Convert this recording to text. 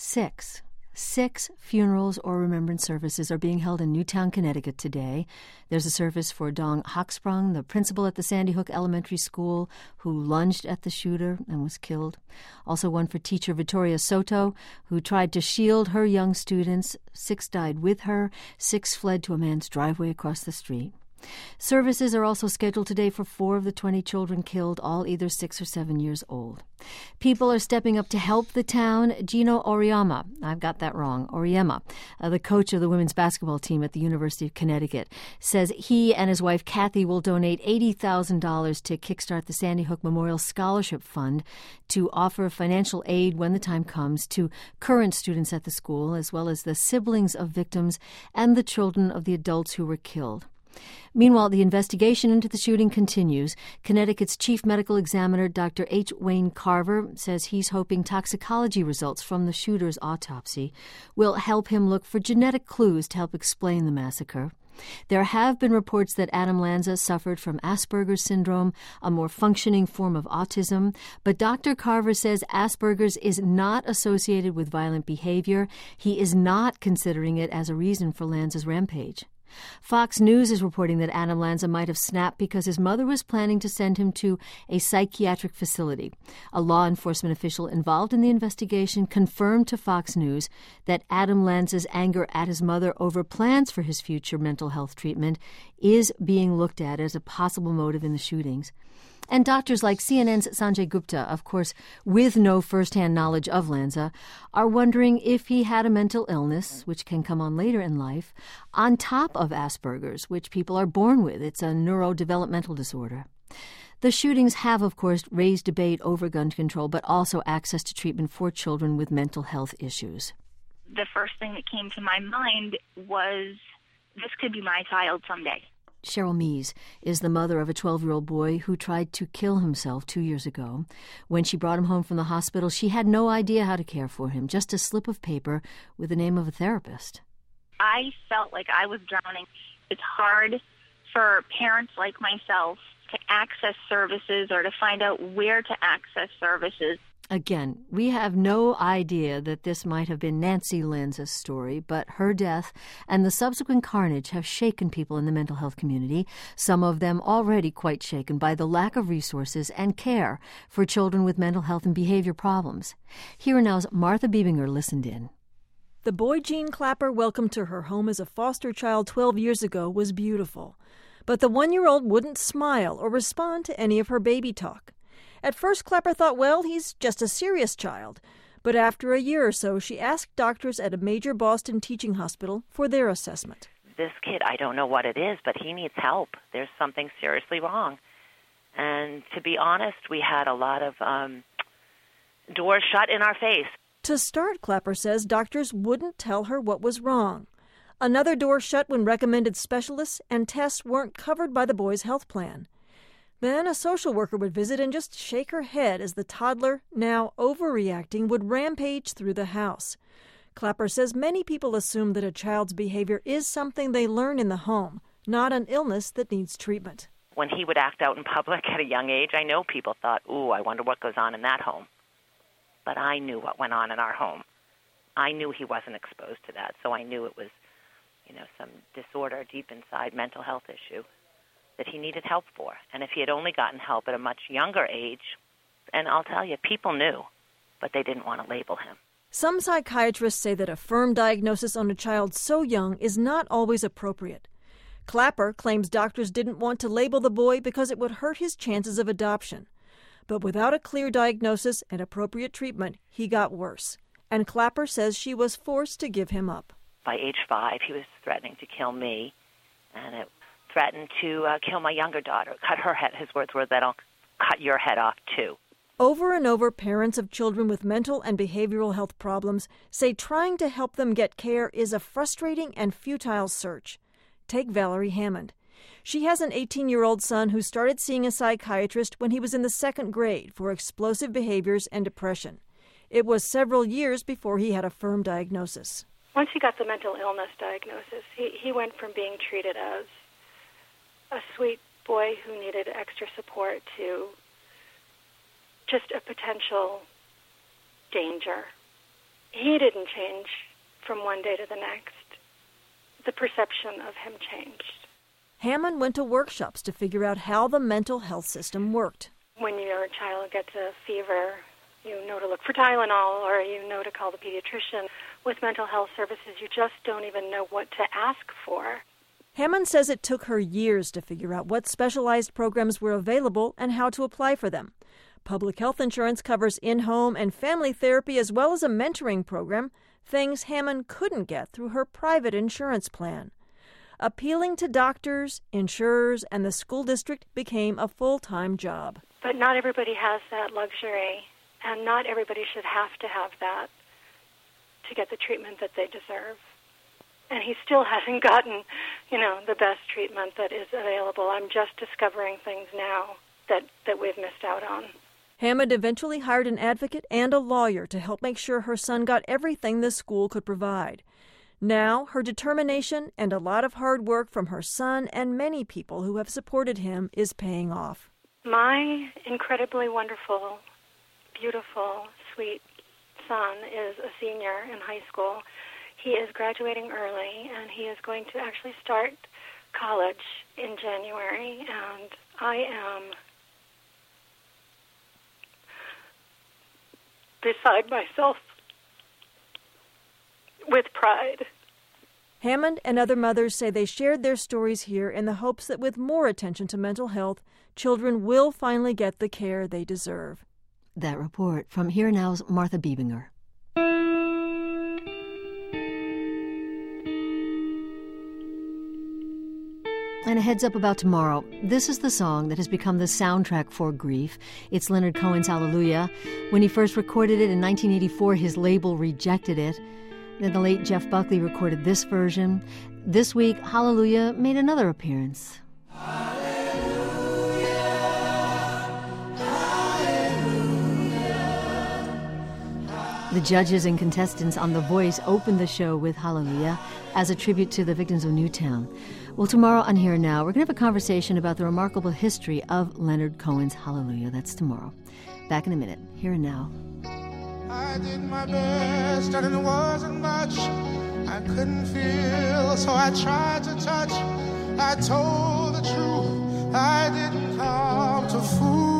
Six funerals or remembrance services are being held in Newtown, Connecticut today. There's a service for Dong Hochsprung, the principal at the Sandy Hook Elementary School, who lunged at the shooter and was killed. Also one for teacher Victoria Soto, who tried to shield her young students. 6 died with her. 6 fled to a man's driveway across the street. Services are also scheduled today for 4 of the 20 children killed, all either 6 or 7 years old. People are stepping up to help the town. Gino Auriemma, I've got that wrong, Auriemma, the coach of the women's basketball team at the University of Connecticut, says he and his wife Kathy will donate $80,000 to kickstart the Sandy Hook Memorial Scholarship Fund to offer financial aid when the time comes to current students at the school, as well as the siblings of victims and the children of the adults who were killed. Meanwhile, the investigation into the shooting continues. Connecticut's chief medical examiner, Dr. H. Wayne Carver, says he's hoping toxicology results from the shooter's autopsy will help him look for genetic clues to help explain the massacre. There have been reports that Adam Lanza suffered from Asperger's syndrome, a more functioning form of autism, but Dr. Carver says Asperger's is not associated with violent behavior. He is not considering it as a reason for Lanza's rampage. Fox News is reporting that Adam Lanza might have snapped because his mother was planning to send him to a psychiatric facility. A law enforcement official involved in the investigation confirmed to Fox News that Adam Lanza's anger at his mother over plans for his future mental health treatment is being looked at as a possible motive in the shootings. And doctors like CNN's Sanjay Gupta, of course, with no first-hand knowledge of Lanza, are wondering if he had a mental illness, which can come on later in life, on top of Asperger's, which people are born with. It's a neurodevelopmental disorder. The shootings have, of course, raised debate over gun control, but also access to treatment for children with mental health issues. The first thing that came to my mind was, this could be my child someday. Cheryl Mees is the mother of a 12-year-old boy who tried to kill himself 2 years ago. When she brought him home from the hospital, she had no idea how to care for him, just a slip of paper with the name of a therapist. I felt like I was drowning. It's hard for parents like myself to access services or to find out where to access services. Again, we have no idea that this might have been Nancy Lanza's story, but her death and the subsequent carnage have shaken people in the mental health community, some of them already quite shaken by the lack of resources and care for children with mental health and behavior problems. Here now's Martha Biebinger listened in. The boy Jean Clapper welcomed to her home as a foster child 12 years ago was beautiful, but the 1-year-old wouldn't smile or respond to any of her baby talk. At first, Clapper thought, well, he's just a serious child. But after a year or so, she asked doctors at a major Boston teaching hospital for their assessment. This kid, I don't know what it is, but he needs help. There's something seriously wrong. And to be honest, we had a lot of doors shut in our face. To start, Clapper says, doctors wouldn't tell her what was wrong. Another door shut when recommended specialists and tests weren't covered by the boy's health plan. Then a social worker would visit and just shake her head as the toddler, now overreacting, would rampage through the house. Clapper says many people assume that a child's behavior is something they learn in the home, not an illness that needs treatment. When he would act out in public at a young age, I know people thought, ooh, I wonder what goes on in that home. But I knew what went on in our home. I knew he wasn't exposed to that, so I knew it was, some disorder deep inside, mental health issue that he needed help for. And if he had only gotten help at a much younger age, and I'll tell you, people knew, but they didn't want to label him. Some psychiatrists say that a firm diagnosis on a child so young is not always appropriate. Clapper claims doctors didn't want to label the boy because it would hurt his chances of adoption. But without a clear diagnosis and appropriate treatment, he got worse. And Clapper says she was forced to give him up. By age 5, he was threatening to kill me, and it threatened to kill my younger daughter, cut her head. His words were that I'll cut your head off too. Over and over, parents of children with mental and behavioral health problems say trying to help them get care is a frustrating and futile search. Take Valerie Hammond. She has an 18-year-old son who started seeing a psychiatrist when he was in the 2nd grade for explosive behaviors and depression. It was several years before he had a firm diagnosis. Once he got the mental illness diagnosis, he went from being treated as a sweet boy who needed extra support to just a potential danger he didn't change from one day to the next. The perception of him changed. Hammond went to workshops to figure out how the mental health system worked. When your child gets a fever, you know to look for Tylenol, or you know to call the pediatrician. With mental health services, you just don't even know what to ask for. Hammond says it took her years to figure out what specialized programs were available and how to apply for them. Public health insurance covers in-home and family therapy as well as a mentoring program, things Hammond couldn't get through her private insurance plan. Appealing to doctors, insurers, and the school district became a full-time job. But not everybody has that luxury, and not everybody should have to have that to get the treatment that they deserve. And he still hasn't gotten, the best treatment that is available. I'm just discovering things now that we've missed out on. Hammond eventually hired an advocate and a lawyer to help make sure her son got everything the school could provide. Now, her determination and a lot of hard work from her son and many people who have supported him is paying off. My incredibly wonderful, beautiful, sweet son is a senior in high school. He is graduating early, and he is going to actually start college in January, and I am beside myself with pride. Hammond and other mothers say they shared their stories here in the hopes that with more attention to mental health, children will finally get the care they deserve. That report from Here Now's Martha Biebinger. And a heads up about tomorrow. This is the song that has become the soundtrack for grief. It's Leonard Cohen's Hallelujah. When he first recorded it in 1984, his label rejected it. Then the late Jeff Buckley recorded this version. This week, Hallelujah made another appearance. Hallelujah, hallelujah. The judges and contestants on The Voice opened the show with Hallelujah as a tribute to the victims of Newtown. Well, tomorrow on Here Now, we're going to have a conversation about the remarkable history of Leonard Cohen's Hallelujah. That's tomorrow. Back in a minute. Here and Now. I did my best and it wasn't much. I couldn't feel, so I tried to touch. I told the truth, I didn't come to fool.